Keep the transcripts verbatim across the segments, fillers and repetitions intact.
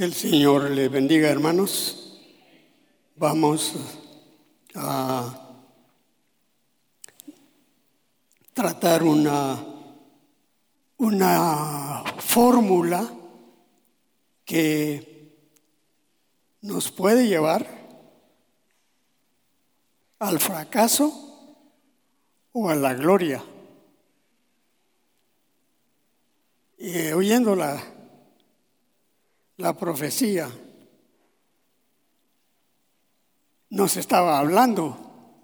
Que el Señor le bendiga, hermanos. Vamos a tratar una, una fórmula que nos puede llevar al fracaso o a la gloria. Y oyendo la, la profecía, nos estaba hablando,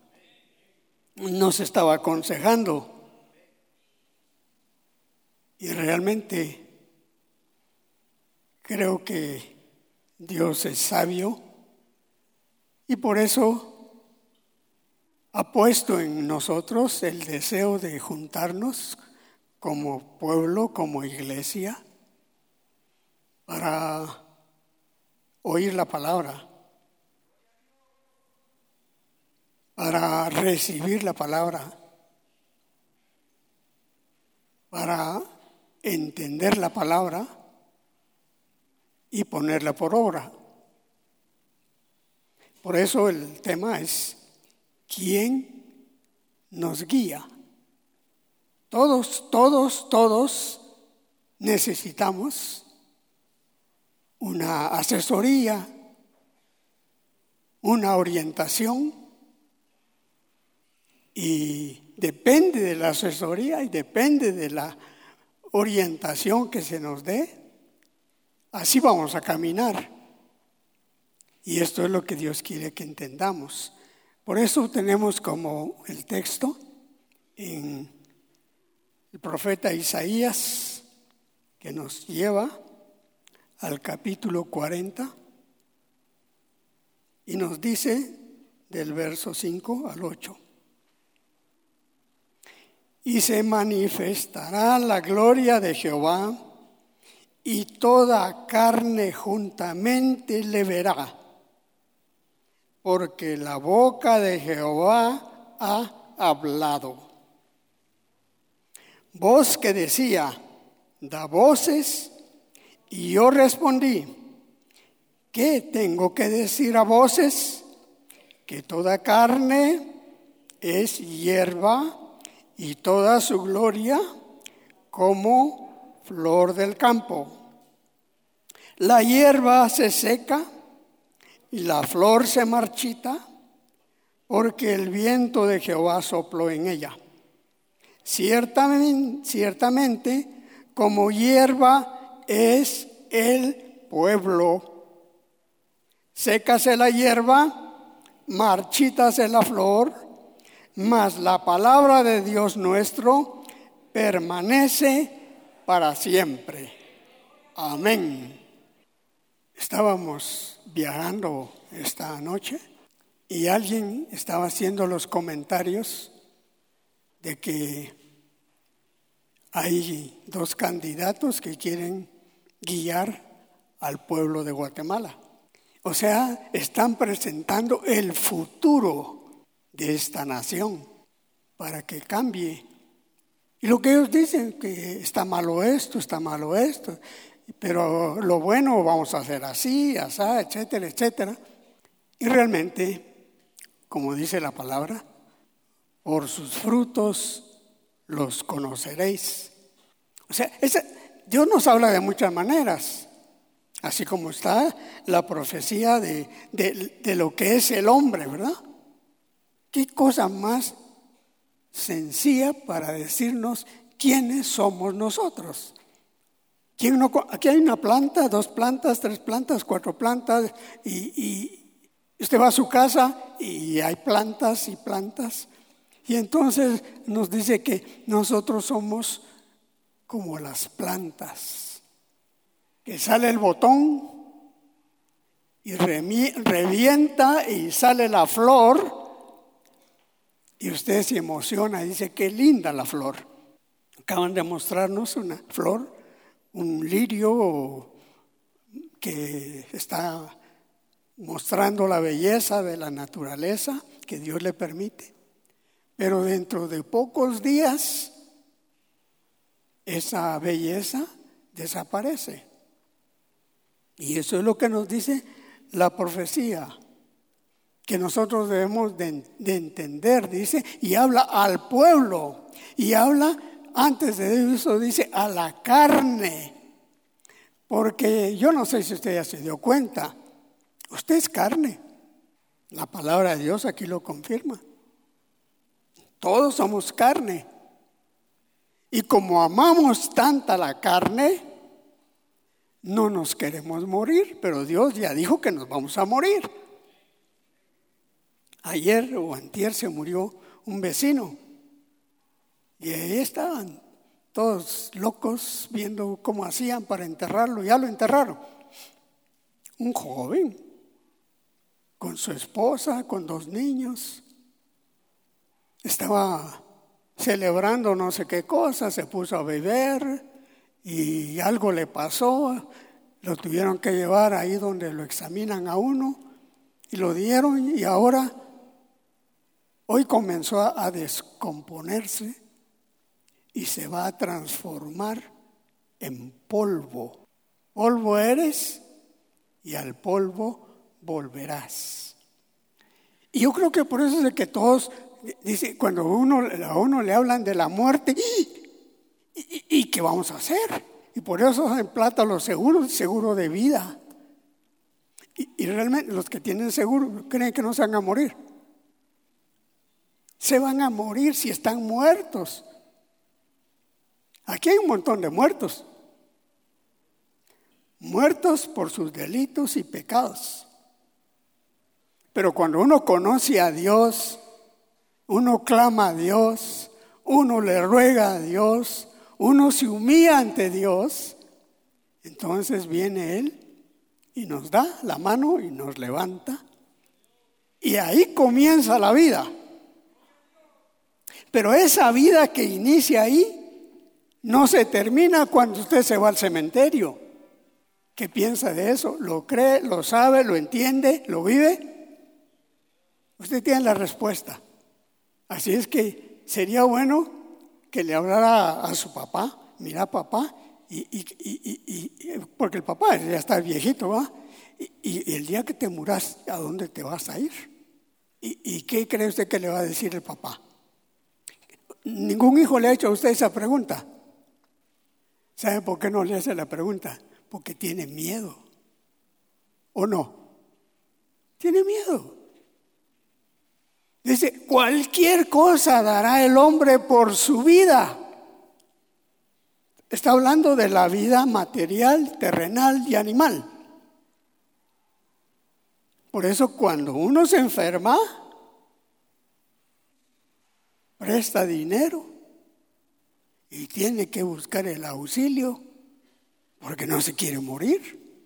nos estaba aconsejando. Y realmente creo que Dios es sabio y por eso ha puesto en nosotros el deseo de juntarnos como pueblo, como iglesia, para oír la palabra, para recibir la palabra, para entender la palabra y ponerla por obra. Por eso el tema es ¿quién nos guía? Todos, todos, todos necesitamos una asesoría, una orientación, y depende de la asesoría y depende de la orientación que se nos dé, así vamos a caminar. Y esto es lo que Dios quiere que entendamos. Por eso tenemos como el texto en el profeta Isaías, que nos lleva al capítulo cuarenta y nos dice del verso cinco al ocho. Y se manifestará la gloria de Jehová, y toda carne juntamente le verá, porque la boca de Jehová ha hablado. Voz que decía, da voces, y yo respondí, ¿qué tengo que decir a voces? Que toda carne es hierba, y toda su gloria como flor del campo. La hierba se seca y la flor se marchita, porque el viento de Jehová sopló en ella. Ciertamente, ciertamente, como hierba es el pueblo. Sécase la hierba, marchítase la flor, mas la palabra de Dios nuestro permanece para siempre. Amén. Estábamos viajando esta noche y alguien estaba haciendo los comentarios de que hay dos candidatos que quieren guiar al pueblo de Guatemala. O sea, están presentando el futuro de esta nación para que cambie. Y lo que ellos dicen, que está malo esto, está malo esto, pero lo bueno vamos a hacer así, así, etcétera, etcétera. Y realmente, como dice la palabra, por sus frutos los conoceréis. O sea, esa, Dios nos habla de muchas maneras, así como está la profecía de, de, de lo que es el hombre, ¿verdad? ¿Qué cosa más sencilla para decirnos quiénes somos nosotros? ¿Quién no, aquí hay una planta, dos plantas, tres plantas, cuatro plantas, y, y usted va a su casa y hay plantas y plantas. Y entonces nos dice que nosotros somos como las plantas, que sale el botón y revienta y sale la flor. Y usted se emociona y dice, qué linda la flor. Acaban de mostrarnos una flor, un lirio que está mostrando la belleza de la naturaleza que Dios le permite. Pero dentro de pocos días, esa belleza desaparece. Y eso es lo que nos dice la profecía, que nosotros debemos de, de entender, dice, y habla al pueblo, y habla, antes de eso dice, a la carne. Porque yo no sé si usted ya se dio cuenta, usted es carne. La palabra de Dios aquí lo confirma. Todos somos carne. Y como amamos tanta la carne, no nos queremos morir, pero Dios ya dijo que nos vamos a morir. Ayer o antier se murió un vecino y ahí estaban todos locos viendo cómo hacían para enterrarlo. Ya lo enterraron. Un joven con su esposa, con dos niños. Estaba celebrando no sé qué cosa, se puso a beber y algo le pasó. Lo tuvieron que llevar ahí donde lo examinan a uno y lo dieron, y ahora hoy comenzó a, a descomponerse y se va a transformar en polvo. Polvo eres y al polvo volverás. Y yo creo que por eso es de que todos, dice, cuando uno, a uno le hablan de la muerte, ¿y, y, y qué vamos a hacer? Y por eso en plata los seguros, seguro de vida. Y, y realmente los que tienen seguro creen que no se van a morir. Se van a morir si están muertos. Aquí hay un montón de muertos. Muertos por sus delitos y pecados. Pero cuando uno conoce a Dios, uno clama a Dios, uno le ruega a Dios, uno se humilla ante Dios, entonces viene Él y nos da la mano y nos levanta. Y ahí comienza la vida. Pero esa vida que inicia ahí no se termina cuando usted se va al cementerio. ¿Qué piensa de eso? ¿Lo cree, lo sabe, lo entiende, lo vive? Usted tiene la respuesta. Así es que sería bueno que le hablara a su papá. Mira, papá, y, y, y, y, y porque el papá ya está viejito, ¿va? Y, y el día que te muras, ¿a dónde te vas a ir? ¿Y, y qué cree usted que le va a decir el papá? Ningún hijo le ha hecho a usted esa pregunta. ¿Sabe por qué no le hace la pregunta? Porque tiene miedo. ¿O no? Tiene miedo. Dice, cualquier cosa dará el hombre por su vida. Está hablando de la vida material, terrenal y animal. Por eso cuando uno se enferma, presta dinero y tiene que buscar el auxilio porque no se quiere morir.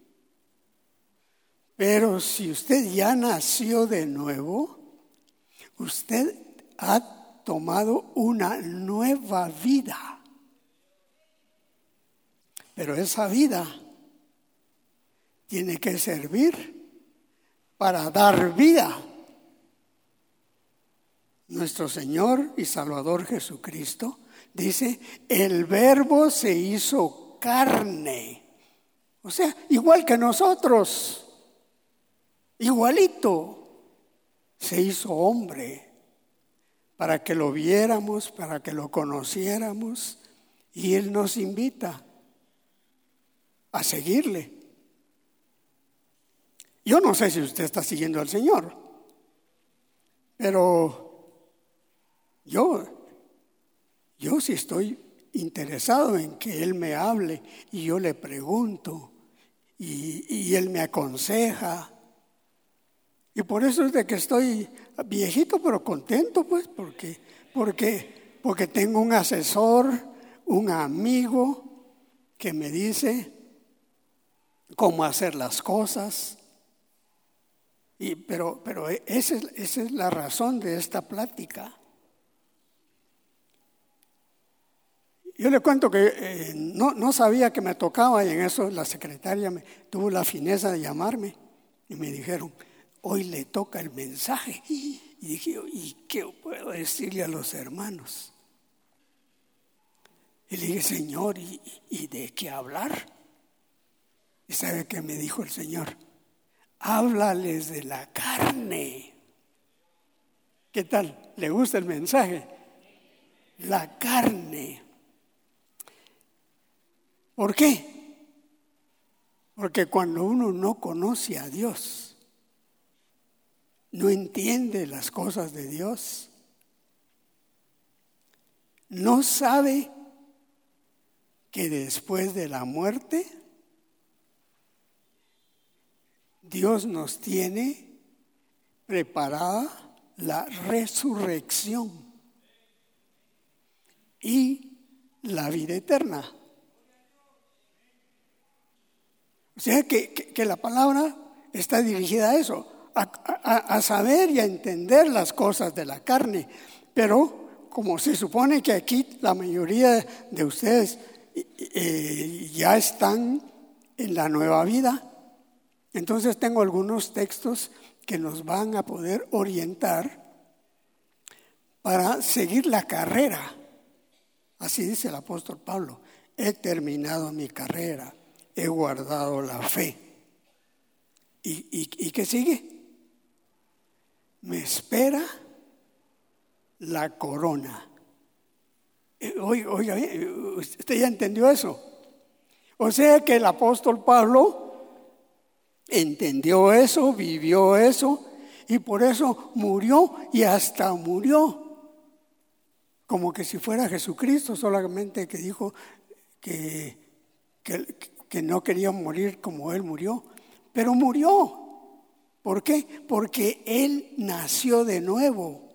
Pero si usted ya nació de nuevo, usted ha tomado una nueva vida. Pero esa vida tiene que servir para dar vida. Nuestro Señor y Salvador Jesucristo dice, el Verbo se hizo carne. O sea, igual que nosotros, igualito, se hizo hombre para que lo viéramos, para que lo conociéramos, y Él nos invita a seguirle. Yo no sé si usted está siguiendo al Señor, pero Yo, yo sí estoy interesado en que Él me hable y yo le pregunto y, y Él me aconseja. Y por eso es de que estoy viejito pero contento, pues, porque, porque, porque tengo un asesor, un amigo que me dice cómo hacer las cosas. Y, pero pero esa es, esa es la razón de esta plática. Yo le cuento que eh, no, no sabía que me tocaba, y en eso la secretaria me, tuvo la fineza de llamarme y me dijeron, hoy le toca el mensaje. Y dije, ¿y qué puedo decirle a los hermanos? Y le dije, Señor, ¿y, y de qué hablar? ¿Y sabe qué me dijo el Señor? Háblales de la carne. ¿Qué tal? ¿Le gusta el mensaje? La carne. ¿Por qué? Porque cuando uno no conoce a Dios, no entiende las cosas de Dios, no sabe que después de la muerte Dios nos tiene preparada la resurrección y la vida eterna. O sea que, que, que la palabra está dirigida a eso, a, a, a saber y a entender las cosas de la carne. Pero como se supone que aquí la mayoría de ustedes eh, ya están en la nueva vida, entonces tengo algunos textos que nos van a poder orientar para seguir la carrera. Así dice el apóstol Pablo: he terminado mi carrera, he guardado la fe. ¿Y, y, y qué sigue? Me espera la corona. Oiga, oiga, ¿usted ya entendió eso? O sea que el apóstol Pablo entendió eso, vivió eso, y por eso murió, y hasta murió como que si fuera Jesucristo, solamente que dijo que, que, que no quería morir como Él murió, pero murió. ¿Por qué? Porque Él nació de nuevo.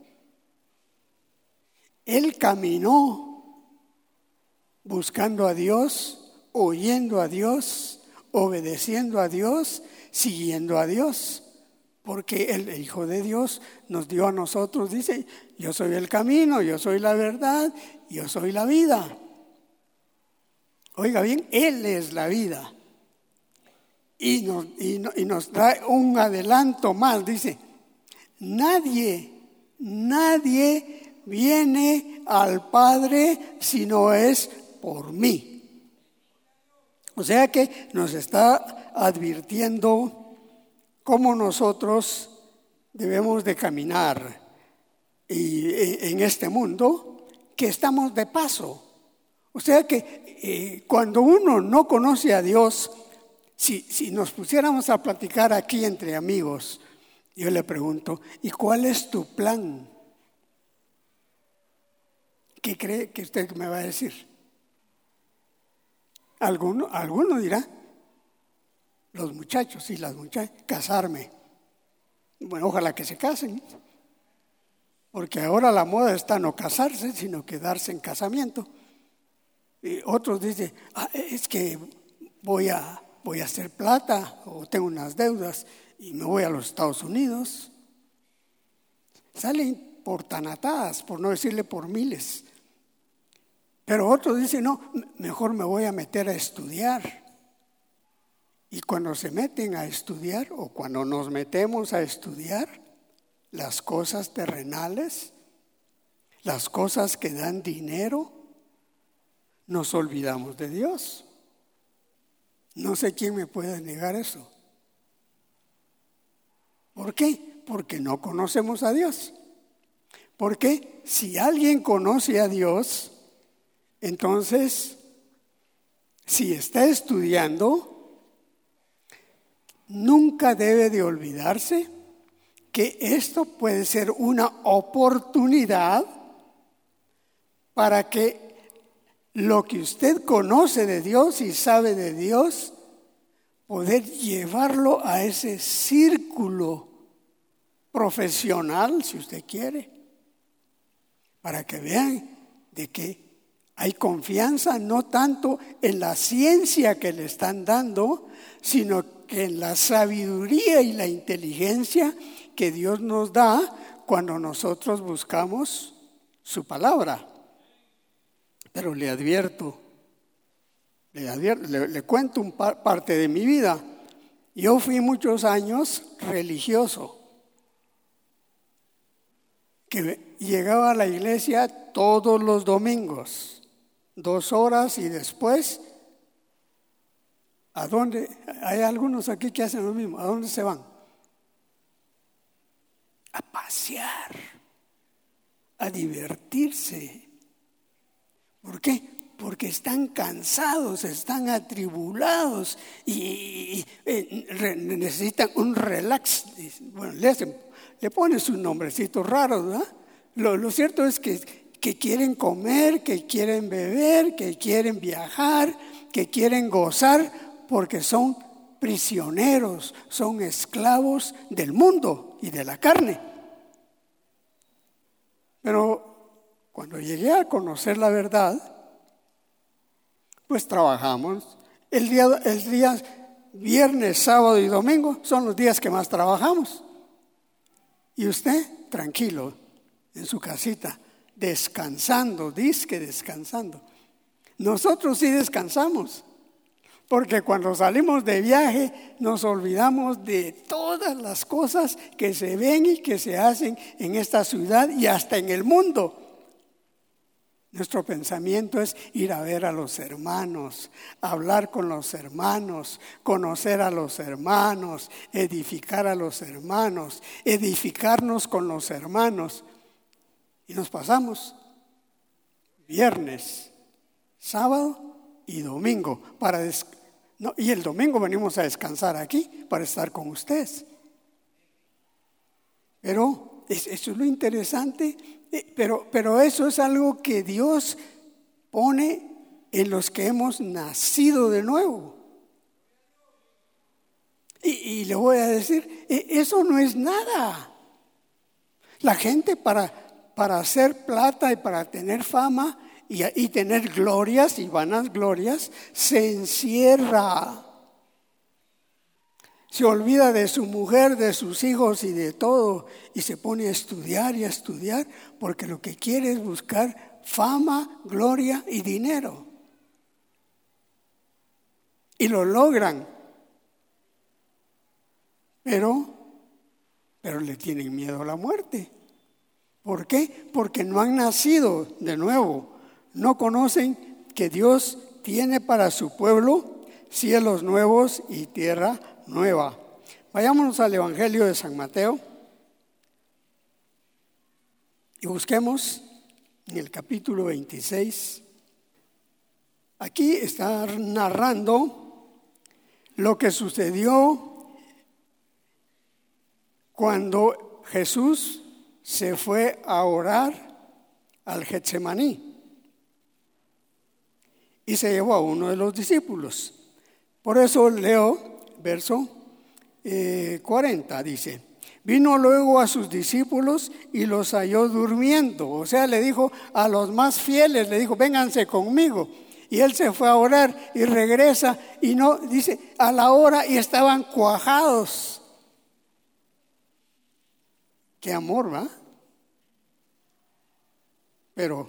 Él caminó buscando a Dios, oyendo a Dios, obedeciendo a Dios, siguiendo a Dios. Porque el Hijo de Dios nos dio a nosotros, dice: yo soy el camino, yo soy la verdad, yo soy la vida. Oiga bien, Él es la vida. Y nos, y, y nos trae un adelanto más, dice: nadie, nadie viene al Padre si no es por mí. O sea que nos está advirtiendo cómo nosotros debemos de caminar y, en este mundo, que estamos de paso. O sea que eh, cuando uno no conoce a Dios, si, si nos pusiéramos a platicar aquí entre amigos, yo le pregunto: ¿y cuál es tu plan? ¿Qué cree que usted me va a decir? Alguno, alguno dirá: los muchachos y las muchachas, casarme. Bueno, ojalá que se casen, porque ahora la moda está no casarse, sino quedarse en casamiento. Y otros dicen: ah, es que voy a, voy a hacer plata, o tengo unas deudas y me voy a los Estados Unidos. Salen por tanatadas, por no decirle por miles. Pero otros dicen: no, mejor me voy a meter a estudiar. Y cuando se meten a estudiar, o cuando nos metemos a estudiar las cosas terrenales, las cosas que dan dinero, nos olvidamos de Dios. No sé quién me puede negar eso. ¿Por qué? Porque no conocemos a Dios. Porque si alguien conoce a Dios, entonces, si está estudiando, nunca debe de olvidarse que esto puede ser una oportunidad para que lo que usted conoce de Dios y sabe de Dios, poder llevarlo a ese círculo profesional, si usted quiere, para que vean de que hay confianza no tanto en la ciencia que le están dando, sino que en la sabiduría y la inteligencia que Dios nos da cuando nosotros buscamos su palabra. Pero le advierto, le, advierto, le, le cuento un par, parte de mi vida. Yo fui muchos años religioso, que llegaba a la iglesia todos los domingos, dos horas, y después ¿A dónde? Hay algunos aquí que hacen lo mismo. ¿A dónde se van? A pasear, a divertirse. ¿Por qué? Porque están cansados, están atribulados y, y, y necesitan un relax. Bueno, le, hacen, le ponen sus nombrecitos raros, ¿verdad? Lo, lo cierto es que, que quieren comer, que quieren beber, que quieren viajar, que quieren gozar, porque son prisioneros, son esclavos del mundo y de la carne. Pero cuando llegué a conocer la verdad, pues trabajamos. El día, el día viernes, sábado y domingo son los días que más trabajamos. Y usted, tranquilo, en su casita, descansando, disque descansando. Nosotros sí descansamos, porque cuando salimos de viaje nos olvidamos de todas las cosas que se ven y que se hacen en esta ciudad y hasta en el mundo. Nuestro pensamiento es ir a ver a los hermanos, hablar con los hermanos, conocer a los hermanos, edificar a los hermanos, edificarnos con los hermanos. Y nos pasamos viernes, sábado y domingo para des- no, y el domingo venimos a descansar aquí para estar con ustedes. Pero es, eso es lo interesante, eh, pero, pero eso es algo que Dios pone en los que hemos nacido de nuevo. Y, y le voy a decir, eh, eso no es nada. La gente para, para hacer plata y para tener fama y, y tener glorias y vanas glorias, se encierra. Se olvida de su mujer, de sus hijos y de todo y se pone a estudiar y a estudiar porque lo que quiere es buscar fama, gloria y dinero. Y lo logran, pero, pero le tienen miedo a la muerte. ¿Por qué? Porque no han nacido de nuevo, no conocen que Dios tiene para su pueblo cielos nuevos y tierra nueva. Vayámonos al Evangelio de San Mateo y busquemos en el capítulo veintiséis. Aquí está narrando lo que sucedió cuando Jesús se fue a orar al Getsemaní y se llevó a uno de los discípulos. Por eso leo verso eh, cuarenta, dice: vino luego a sus discípulos y los halló durmiendo. O sea, le dijo a los más fieles, le dijo, vénganse conmigo. Y él se fue a orar y regresa y no, dice, a la hora y estaban cuajados. Qué amor, ¿va? Pero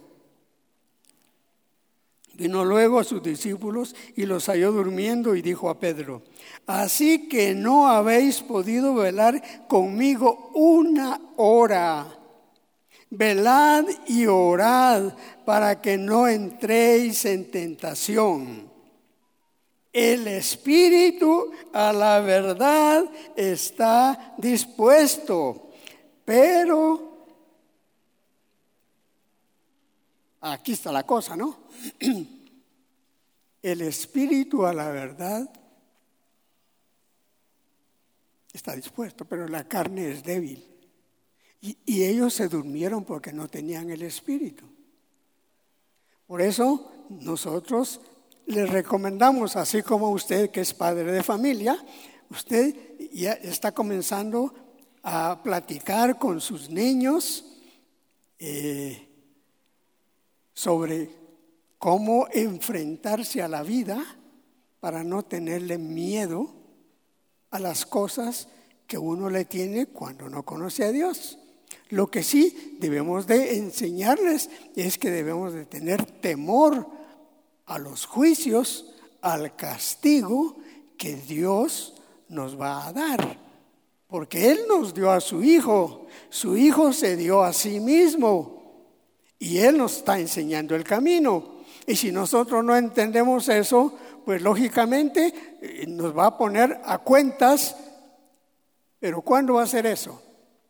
vino luego a sus discípulos y los halló durmiendo y dijo a Pedro: así que no habéis podido velar conmigo una hora. Velad y orad para que no entréis en tentación. El espíritu a la verdad está dispuesto, pero aquí está la cosa, ¿no? El espíritu a la verdad está dispuesto, pero la carne es débil. Y, y ellos se durmieron porque no tenían el espíritu. Por eso nosotros les recomendamos, así como usted que es padre de familia, usted ya está comenzando a platicar con sus niños eh, sobre cómo enfrentarse a la vida para no tenerle miedo a las cosas que uno le tiene cuando no conoce a Dios. Lo que sí debemos de enseñarles es que debemos de tener temor a los juicios, al castigo que Dios nos va a dar. Porque Él nos dio a su Hijo, su Hijo se dio a sí mismo y Él nos está enseñando el camino. Y si nosotros no entendemos eso, pues lógicamente eh, nos va a poner a cuentas. ¿Pero cuándo va a ser eso?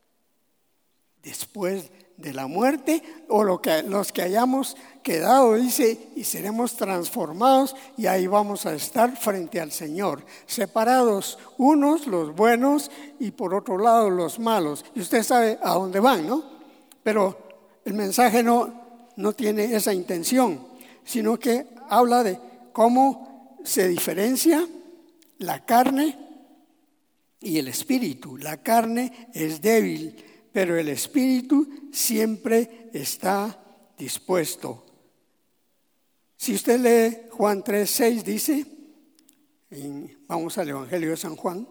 Después de la muerte, o lo que, los que hayamos quedado, dice, y seremos transformados, y ahí vamos a estar frente al Señor, separados, unos los buenos y por otro lado los malos. Y usted sabe a dónde van, ¿no? Pero el mensaje no, no tiene esa intención, sino que habla de cómo se diferencia la carne y el espíritu. La carne es débil, pero el espíritu siempre está dispuesto. Si usted lee Juan tres seis, dice, en, vamos al Evangelio de San Juan,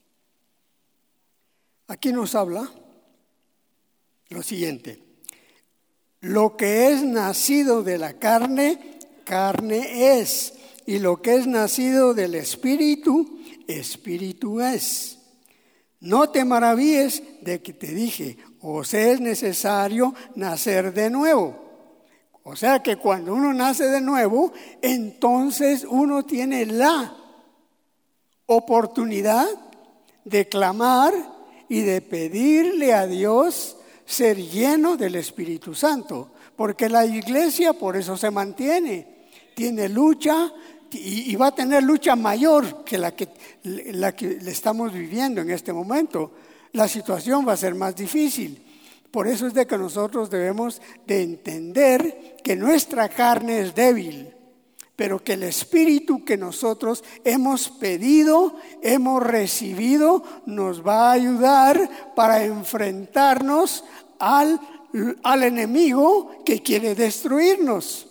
aquí nos habla lo siguiente: lo que es nacido de la carne, carne es, y lo que es nacido del espíritu, espíritu es. No te maravilles de que te dije, os es necesario nacer de nuevo. O sea que cuando uno nace de nuevo, entonces uno tiene la oportunidad de clamar y de pedirle a Dios ser lleno del Espíritu Santo. Porque la iglesia por eso se mantiene, tiene lucha. Y va a tener lucha mayor que la que, la que le estamos viviendo en este momento. La situación va a ser más difícil. Por eso es de que nosotros debemos de entender que nuestra carne es débil, pero que el Espíritu que nosotros hemos pedido, hemos recibido, nos va a ayudar para enfrentarnos al, al enemigo que quiere destruirnos.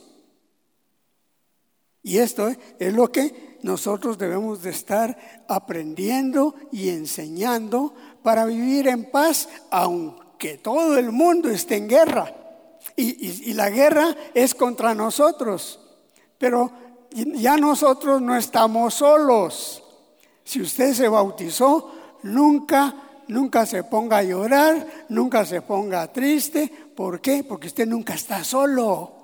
Y esto es lo que nosotros debemos de estar aprendiendo y enseñando para vivir en paz, aunque todo el mundo esté en guerra. Y, y, y la guerra es contra nosotros, pero ya nosotros no estamos solos. Si usted se bautizó, nunca, nunca se ponga a llorar, nunca se ponga triste. ¿Por qué? Porque usted nunca está solo.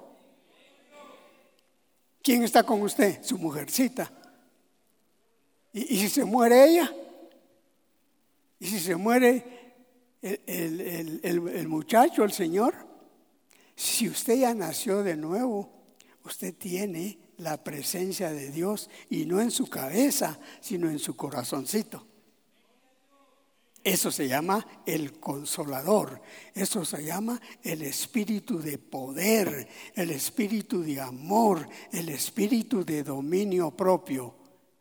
¿Quién está con usted? Su mujercita. ¿Y, y si se muere ella? ¿Y si se muere el, el, el, el, el muchacho, el señor? Si usted ya nació de nuevo, usted tiene la presencia de Dios, y no en su cabeza, sino en su corazoncito. Eso se llama el Consolador, eso se llama el espíritu de poder, el espíritu de amor, el espíritu de dominio propio.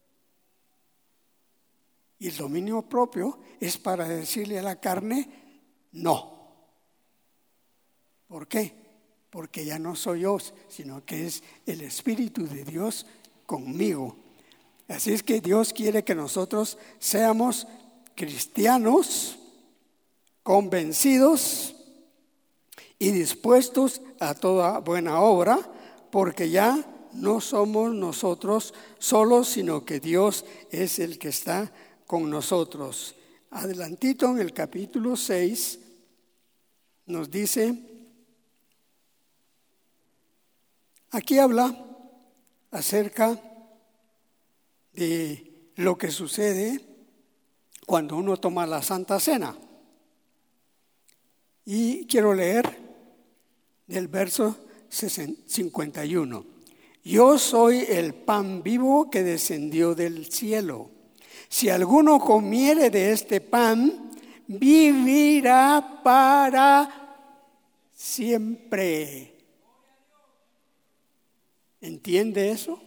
Y el dominio propio es para decirle a la carne, no. ¿Por qué? Porque ya no soy yo, sino que es el Espíritu de Dios conmigo. Así es que Dios quiere que nosotros seamos cristianos convencidos y dispuestos a toda buena obra, porque ya no somos nosotros solos, sino que Dios es el que está con nosotros. Adelantito en el capítulo seis nos dice, aquí habla acerca de lo que sucede cuando uno toma la Santa Cena. Y quiero leer del verso cincuenta y uno. Yo soy el pan vivo que descendió del cielo. Si alguno comiere de este pan, vivirá para siempre. ¿Entiende eso?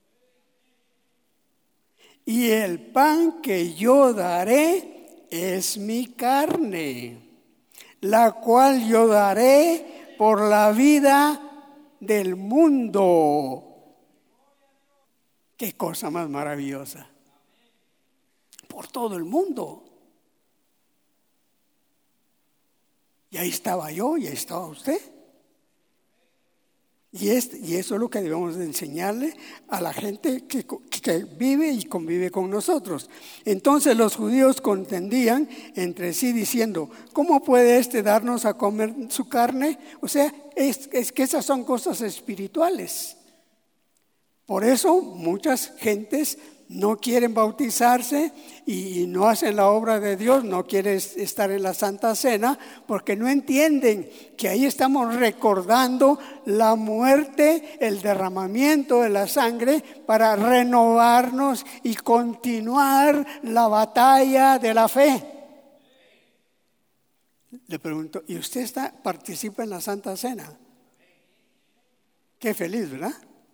Y el pan que yo daré es mi carne, la cual yo daré por la vida del mundo. Qué cosa más maravillosa. Por todo el mundo. Y ahí estaba yo, y ahí estaba usted. Y, este, y eso es lo que debemos de enseñarle a la gente que, que vive y convive con nosotros. Entonces los judíos contendían entre sí diciendo, ¿cómo puede este darnos a comer su carne? O sea, es, es que esas son cosas espirituales. Por eso muchas gentes no quieren bautizarse y no hacen la obra de Dios, no quieren estar en la Santa Cena, porque no entienden que ahí estamos recordando la muerte, el derramamiento de la sangre para renovarnos y continuar la batalla de la fe. Le pregunto, ¿y usted está, participa en la Santa Cena? Qué feliz, ¿verdad?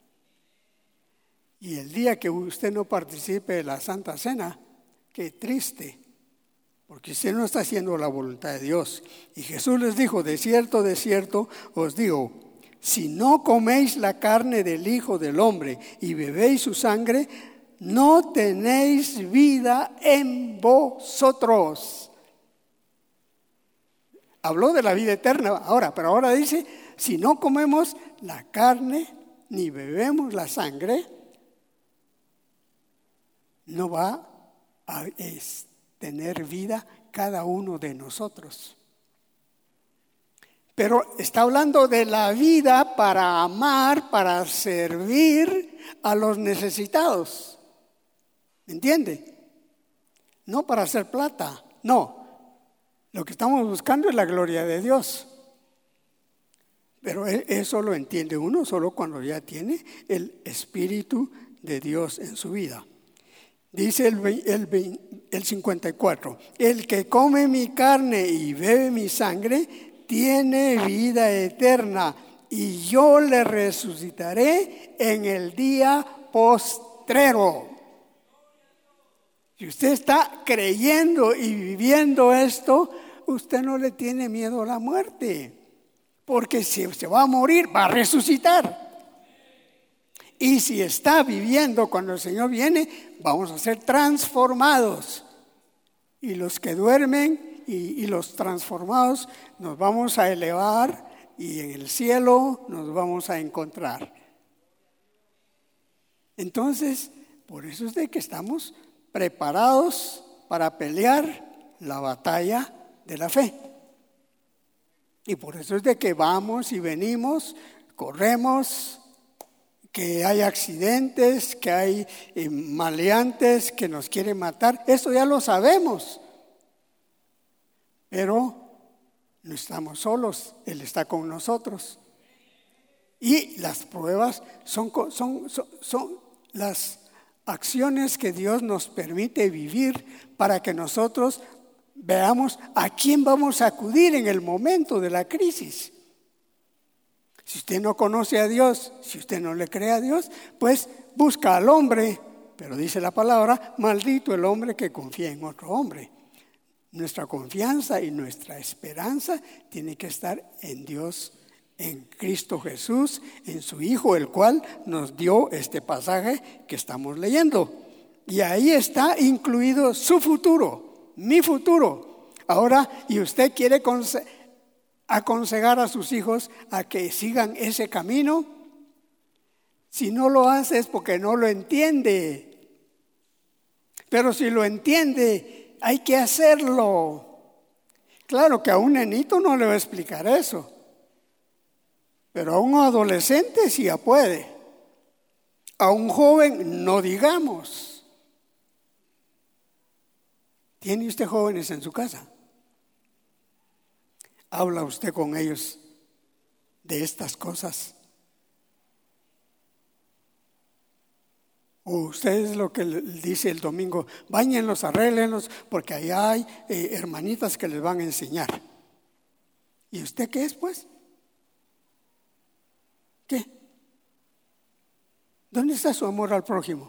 Y el día que usted no participe de la Santa Cena, qué triste, porque usted no está haciendo la voluntad de Dios. Y Jesús les dijo, de cierto, de cierto, os digo, si no coméis la carne del Hijo del Hombre y bebéis su sangre, no tenéis vida en vosotros. Habló de la vida eterna ahora, pero ahora dice, si no comemos la carne ni bebemos la sangre, no va a tener vida cada uno de nosotros. Pero está hablando de la vida para amar, para servir a los necesitados. ¿Me entiende? No para hacer plata, no. Lo que estamos buscando es la gloria de Dios. Pero eso lo entiende uno solo cuando ya tiene el Espíritu de Dios en su vida. Dice el, el, el cincuenta y cuatro, el que come mi carne y bebe mi sangre tiene vida eterna y yo le resucitaré en el día postrero. Si usted está creyendo y viviendo esto, usted no le tiene miedo a la muerte, porque si se va a morir, va a resucitar. Y si está viviendo cuando el Señor viene, vamos a ser transformados. Y los que duermen y, y los transformados nos vamos a elevar y en el cielo nos vamos a encontrar. Entonces, por eso es de que estamos preparados para pelear la batalla de la fe. Y por eso es de que vamos y venimos, corremos, que hay accidentes, que hay eh, maleantes que nos quieren matar. Eso ya lo sabemos. Pero no estamos solos, Él está con nosotros. Y las pruebas son, son, son, son las acciones que Dios nos permite vivir para que nosotros veamos a quién vamos a acudir en el momento de la crisis. Si usted no conoce a Dios, si usted no le cree a Dios, pues busca al hombre, pero dice la palabra, maldito el hombre que confía en otro hombre. Nuestra confianza y nuestra esperanza tiene que estar en Dios, en Cristo Jesús, en su Hijo, el cual nos dio este pasaje que estamos leyendo. Y ahí está incluido su futuro, mi futuro. Ahora, y usted quiere conseguir aconsejar a sus hijos a que sigan ese camino. Si no lo hace es porque no lo entiende. Pero si lo entiende, hay que hacerlo. Claro que a un nenito no le va a explicar eso, pero a un adolescente sí ya puede. A un joven no digamos. ¿Tiene usted jóvenes en su casa? ¿Habla usted con ellos de estas cosas? O usted es lo que dice el domingo, báñenlos, arréglenlos, porque allá hay eh, hermanitas que les van a enseñar. ¿Y usted qué es, pues? ¿Qué? ¿Dónde está su amor al prójimo?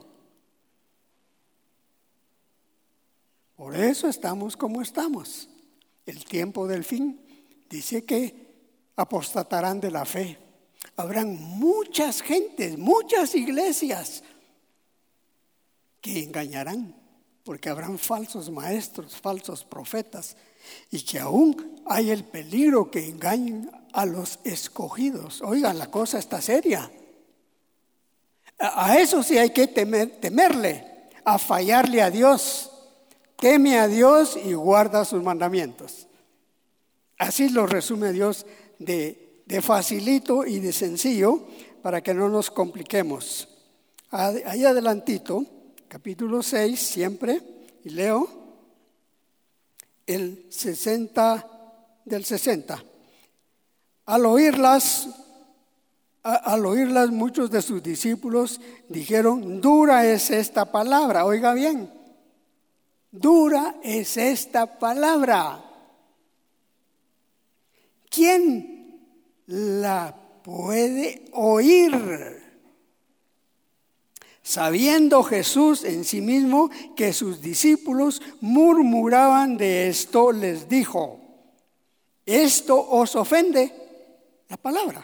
Por eso estamos como estamos. El tiempo del fin dice que apostatarán de la fe. Habrán muchas gentes, muchas iglesias que engañarán, porque habrán falsos maestros, falsos profetas, y que aún hay el peligro que engañen a los escogidos. Oigan, la cosa está seria. A eso sí hay que temer, temerle, a fallarle a Dios. Teme a Dios y guarda sus mandamientos. Así lo resume Dios de, de facilito y de sencillo para que no nos compliquemos. Ahí adelantito, capítulo seis, siempre, y leo el sesenta del sesenta. Al oírlas, a, al oírlas muchos de sus discípulos dijeron, dura es esta palabra. Oiga bien, dura es esta palabra. ¿Quién la puede oír? Sabiendo Jesús en sí mismo que sus discípulos murmuraban de esto, les dijo, ¿esto os ofende? La palabra.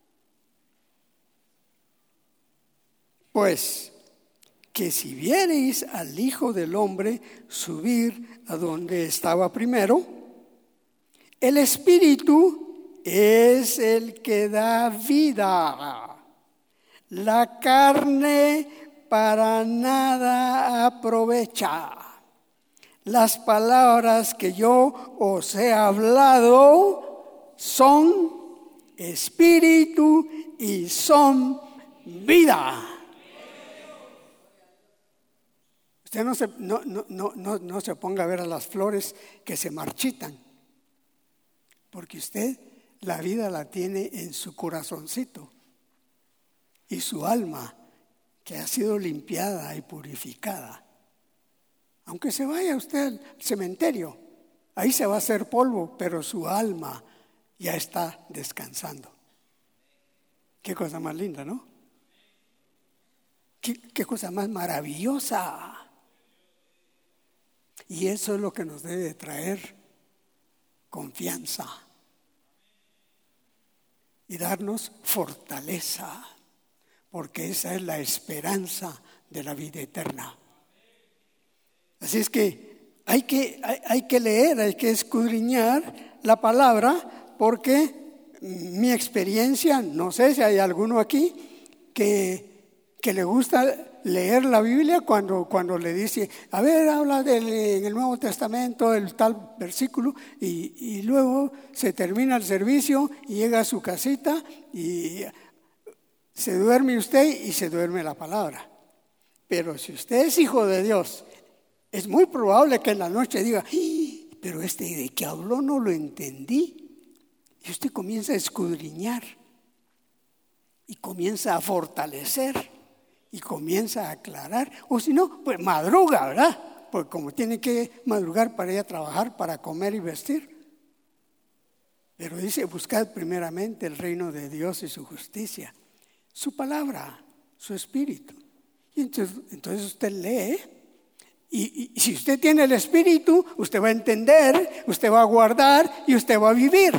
Pues que si viereis al Hijo del Hombre subir a donde estaba primero, el Espíritu es el que da vida. La carne para nada aprovecha. Las palabras que yo os he hablado son espíritu y son vida. Usted no se, no, no, no, no, no se ponga a ver a las flores que se marchitan, porque usted la vida la tiene en su corazoncito y su alma que ha sido limpiada y purificada. Aunque se vaya usted al cementerio, ahí se va a hacer polvo, pero su alma ya está descansando. Qué cosa más linda, ¿no? Qué, qué cosa más maravillosa. Y eso es lo que nos debe traer confianza y darnos fortaleza, porque esa es la esperanza de la vida eterna. Así es que hay que, hay, hay que leer, hay que escudriñar la palabra, porque mi experiencia, no sé si hay alguno aquí que, que le gusta leer la Biblia cuando, cuando le dice, a ver, habla del, en el Nuevo Testamento el tal versículo, y, y luego se termina el servicio y llega a su casita y se duerme usted y se duerme la palabra. Pero si usted es hijo de Dios, es muy probable que en la noche diga, pero este de qué habló no lo entendí. Y usted comienza a escudriñar y comienza a fortalecer y comienza a aclarar. O si no, pues madruga, ¿verdad? Porque como tiene que madrugar para ir a trabajar, para comer y vestir. Pero dice, buscad primeramente el reino de Dios y su justicia, su palabra, su espíritu. Y entonces, entonces usted lee. Y, y, y si usted tiene el espíritu, usted va a entender, usted va a guardar y usted va a vivir.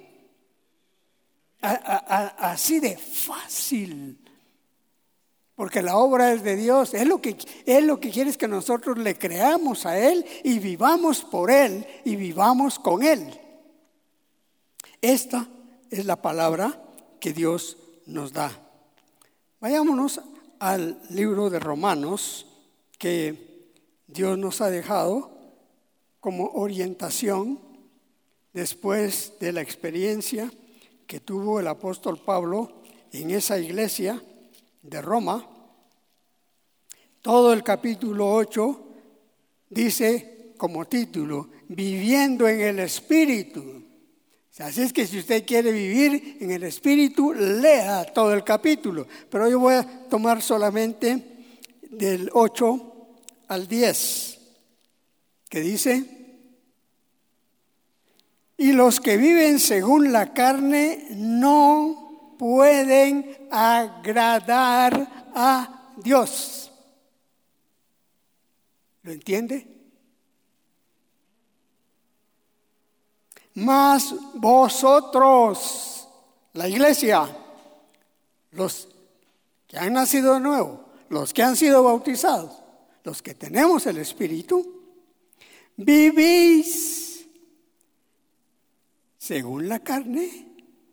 A, a, a, así de fácil. Porque la obra es de Dios. Él lo que, él lo que quiere es que nosotros le creamos a Él y vivamos por Él y vivamos con Él. Esta es la palabra que Dios nos da. Vayámonos al libro de Romanos, que Dios nos ha dejado como orientación después de la experiencia que tuvo el apóstol Pablo en esa iglesia de Roma. Todo el capítulo ocho dice como título, viviendo en el Espíritu. Así es que si usted quiere vivir en el Espíritu, lea todo el capítulo. Pero yo voy a tomar solamente del ocho al diez, que dice, y los que viven según la carne no pueden agradar a Dios. ¿Lo entiende? Mas vosotros, la iglesia, los que han nacido de nuevo, los que han sido bautizados, los que tenemos el Espíritu, vivís según la carne.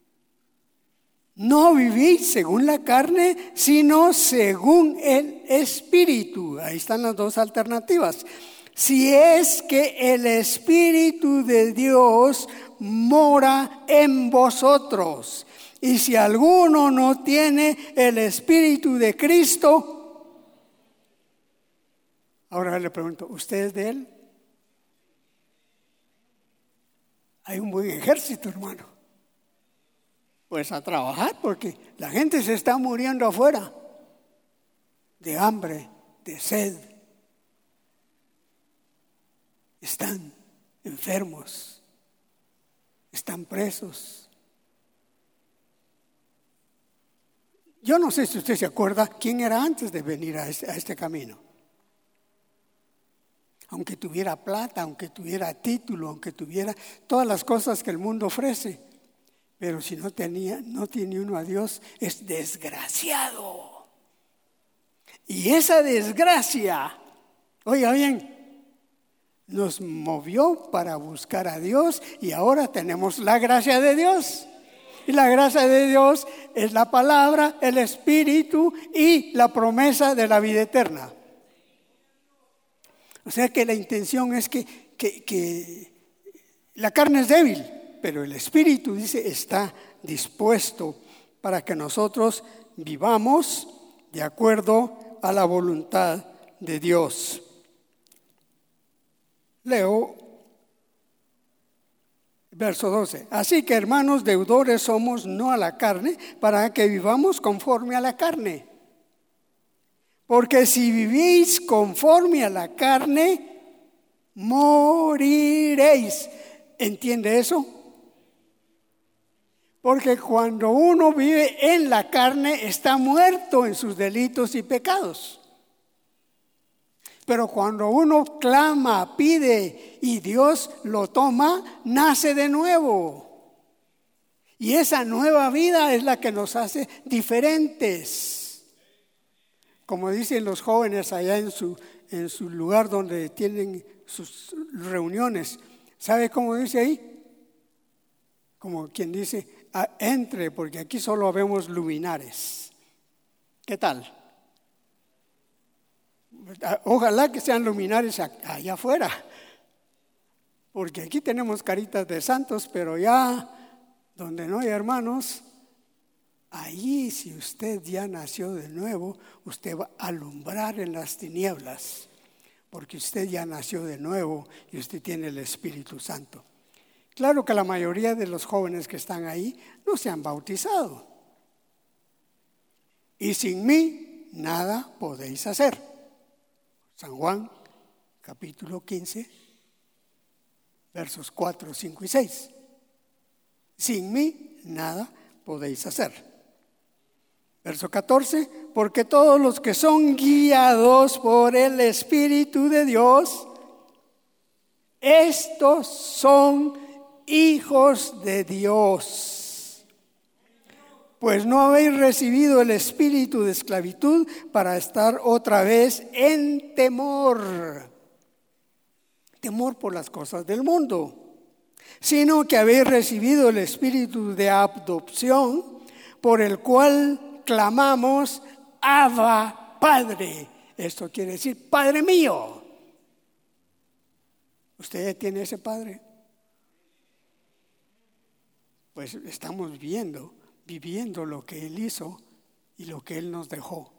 No vivís según la carne, sino según el Espíritu. Ahí están las dos alternativas. Si es que el Espíritu de Dios mora en vosotros. Y si alguno no tiene el Espíritu de Cristo, Ahora le pregunto, ¿usted es de Él? Hay un buen ejército, hermano. Pues a trabajar, porque la gente se está muriendo afuera de hambre, de sed. Están enfermos, están presos. Yo no sé si usted se acuerda quién era antes de venir a este, a este camino. Aunque tuviera plata, aunque tuviera título, aunque tuviera todas las cosas que el mundo ofrece, pero si no tenía, no tiene uno a Dios, es desgraciado. Y esa desgracia, oiga bien, nos movió para buscar a Dios y ahora tenemos la gracia de Dios. Y la gracia de Dios es la palabra, el Espíritu y la promesa de la vida eterna. O sea que la intención es que, que, que la carne es débil, pero el Espíritu, dice, está dispuesto para que nosotros vivamos de acuerdo a la voluntad de Dios. Leo verso doce. Así que, hermanos, deudores somos no a la carne, para que vivamos conforme a la carne. Porque si vivís conforme a la carne, moriréis. ¿Entiende eso? Porque cuando uno vive en la carne, está muerto en sus delitos y pecados. Pero cuando uno clama, pide y Dios lo toma, nace de nuevo. Y esa nueva vida es la que nos hace diferentes. Como dicen los jóvenes allá en su, en su lugar donde tienen sus reuniones. ¿Sabe cómo dice ahí? Como quien dice, entre, porque aquí solo vemos luminares. ¿Qué tal? Ojalá que sean luminares allá afuera. Porque aquí tenemos caritas de santos, pero ya donde no hay hermanos, ahí, si usted ya nació de nuevo, usted va a alumbrar en las tinieblas, porque usted ya nació de nuevo y usted tiene el Espíritu Santo. Claro que la mayoría de los jóvenes que están ahí no se han bautizado. Y sin mí nada podéis hacer. San Juan, capítulo quince, versos cuatro, cinco y seis. Sin mí nada podéis hacer. Verso catorce, porque todos los que son guiados por el Espíritu de Dios, estos son hijos de Dios. Pues no habéis recibido el espíritu de esclavitud para estar otra vez en temor. Temor por las cosas del mundo, sino que habéis recibido el espíritu de adopción, por el cual clamamos, Abba, Padre. Esto quiere decir, Padre mío. ¿Usted tiene ese Padre? Pues estamos viendo, viviendo lo que Él hizo y lo que Él nos dejó.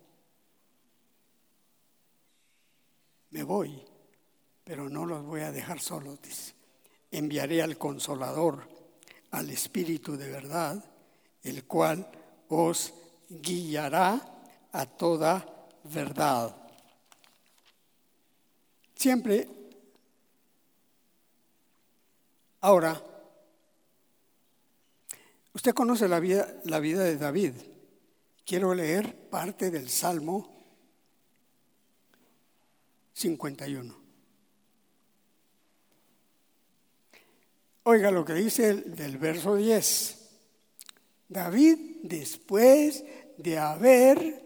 Me voy, pero no los voy a dejar solos, dice. Enviaré al Consolador, al Espíritu de verdad, el cual os guiará a toda verdad. Siempre. Ahora, usted conoce la vida, la vida de David. Quiero leer parte del Salmo cincuenta y uno. Oiga lo que dice el, del verso diez. David, después de haber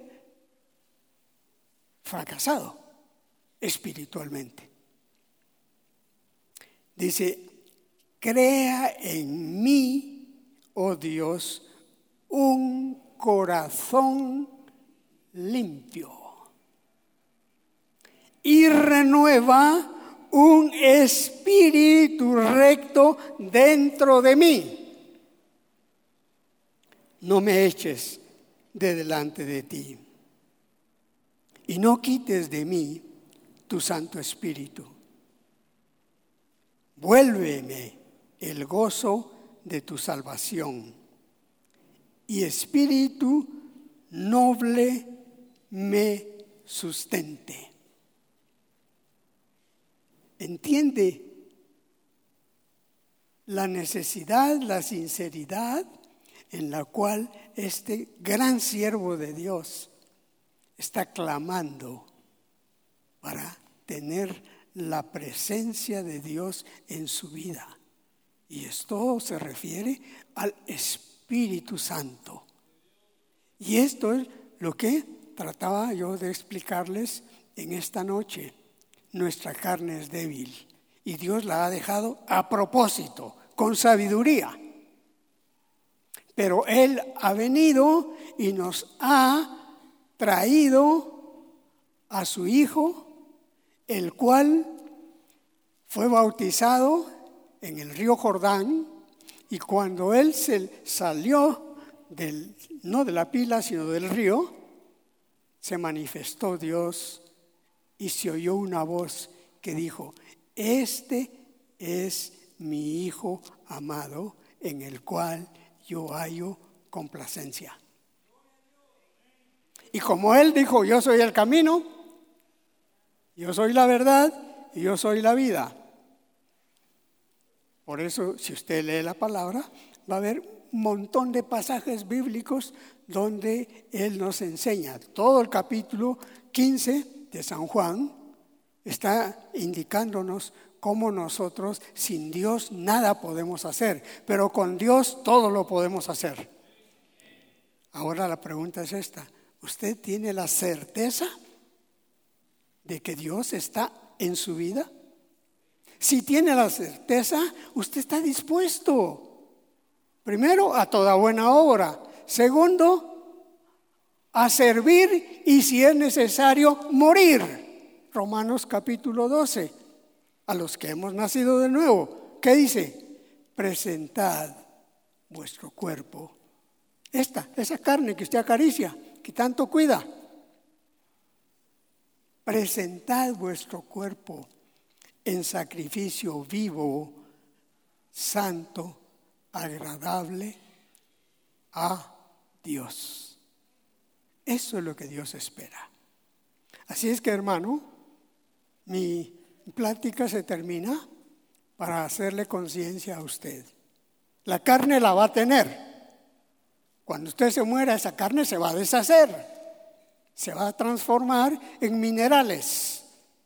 fracasado espiritualmente, dice, crea en mí, oh Dios, un corazón limpio y renueva un espíritu recto dentro de mí. No me eches de delante de ti y no quites de mí tu Santo Espíritu. Vuélveme el gozo de tu salvación, y espíritu noble me sustente. ¿Entiende la necesidad, la sinceridad en la cual este gran siervo de Dios está clamando para tener la presencia de Dios en su vida? Y esto se refiere al Espíritu Santo. Y esto es lo que trataba yo de explicarles en esta noche. Nuestra carne es débil y Dios la ha dejado a propósito, con sabiduría. Pero Él ha venido y nos ha traído a su Hijo, el cual fue bautizado en el río Jordán, y cuando Él se salió del, no de la pila, sino del río, se manifestó Dios y se oyó una voz que dijo: este es mi Hijo amado, en el cual yo hallo complacencia. Y como Él dijo: yo soy el camino, yo soy la verdad y yo soy la vida. Por eso, si usted lee la palabra, va a ver un montón de pasajes bíblicos donde Él nos enseña. Todo el capítulo quince de San Juan está indicándonos cómo nosotros sin Dios nada podemos hacer, pero con Dios todo lo podemos hacer. Ahora la pregunta es esta: ¿usted tiene la certeza de que Dios está en su vida? Si tiene la certeza, usted está dispuesto, primero, a toda buena obra; segundo, a servir y, si es necesario, morir. Romanos capítulo doce. A los que hemos nacido de nuevo, ¿qué dice? Presentad vuestro cuerpo. Esta, esa carne que usted acaricia, que tanto cuida. Presentad vuestro cuerpo en sacrificio vivo, santo, agradable a Dios. Eso es lo que Dios espera. Así es que, hermano, mi plática se termina para hacerle conciencia a usted. La carne la va a tener. Cuando usted se muera, esa carne se va a deshacer, se va a transformar en minerales.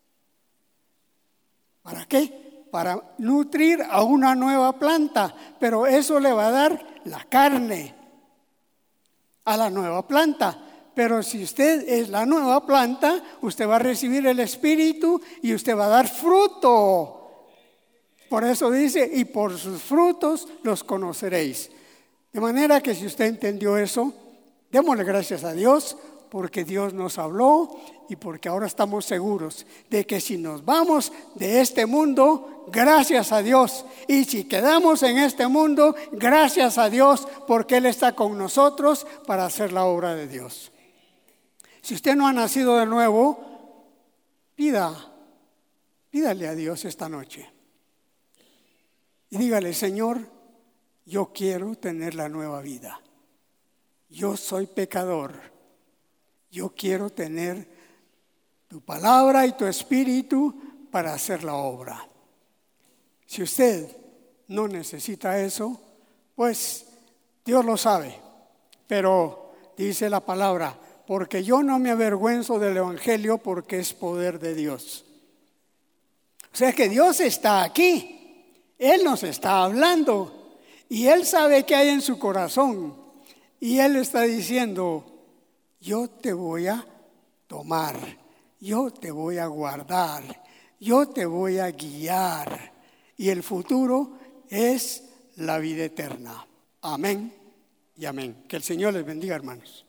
¿Para qué? Para nutrir a una nueva planta, pero eso le va a dar la carne a la nueva planta. Pero si usted es la nueva planta, usted va a recibir el Espíritu y usted va a dar fruto. Por eso dice: y por sus frutos los conoceréis. De manera que si usted entendió eso, démosle gracias a Dios, porque Dios nos habló y porque ahora estamos seguros de que si nos vamos de este mundo, gracias a Dios. Y si quedamos en este mundo, gracias a Dios, porque Él está con nosotros para hacer la obra de Dios. Si usted no ha nacido de nuevo, pida, pídale a Dios esta noche. Y dígale: Señor, yo quiero tener la nueva vida. Yo soy pecador. Yo quiero tener tu palabra y tu espíritu para hacer la obra. Si usted no necesita eso, pues Dios lo sabe. Pero dice la palabra: porque yo no me avergüenzo del evangelio, porque es poder de Dios. O sea que Dios está aquí. Él nos está hablando y Él sabe qué hay en su corazón. Y Él está diciendo: yo te voy a tomar, yo te voy a guardar, yo te voy a guiar. Y el futuro es la vida eterna. Amén y amén. Que el Señor les bendiga, hermanos.